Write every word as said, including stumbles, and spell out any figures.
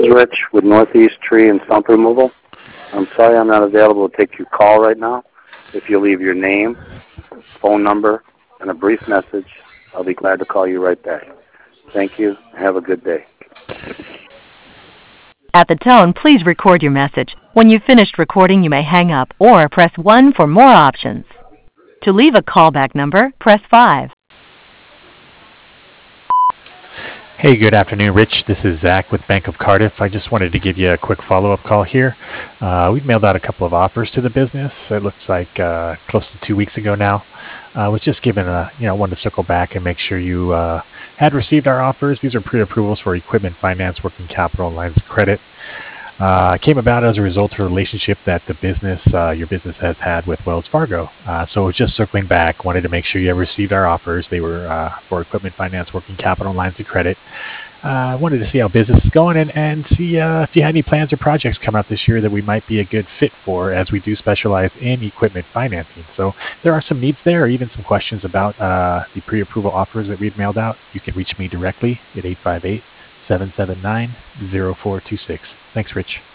is Rich with Northeast Tree and Stump Removal. I'm sorry I'm not available to take your call right now. If you leave your name, phone number, and a brief message, I'll be glad to call you right back. Thank you. Have a good day. At the tone, please record your message. When you've finished recording, you may hang up or press one for more options. To leave a callback number, press five. Hey, good afternoon, Rich. This is Zach with Bank of Cardiff. I just wanted to give you a quick follow-up call here. Uh, we've mailed out a couple of offers to the business. It looks like uh, close to two weeks ago now. I uh, was just given a, you know, wanted to circle back and make sure you uh, had received our offers. These are pre-approvals for equipment finance, working capital, and lines of credit. Uh, came about as a result of a relationship that the business, uh, your business has had with Wells Fargo. Uh, so just circling back, wanted to make sure you have received our offers. They were uh, for equipment finance, working capital, and lines of credit. I uh, wanted to see how business is going and, and see uh, if you had any plans or projects come out this year that we might be a good fit for, as we do specialize in equipment financing. So if there are some needs there or even some questions about uh, the pre-approval offers that we've mailed out, you can reach me directly at eight five eight, seven seven nine, zero four two six. Thanks, Rich.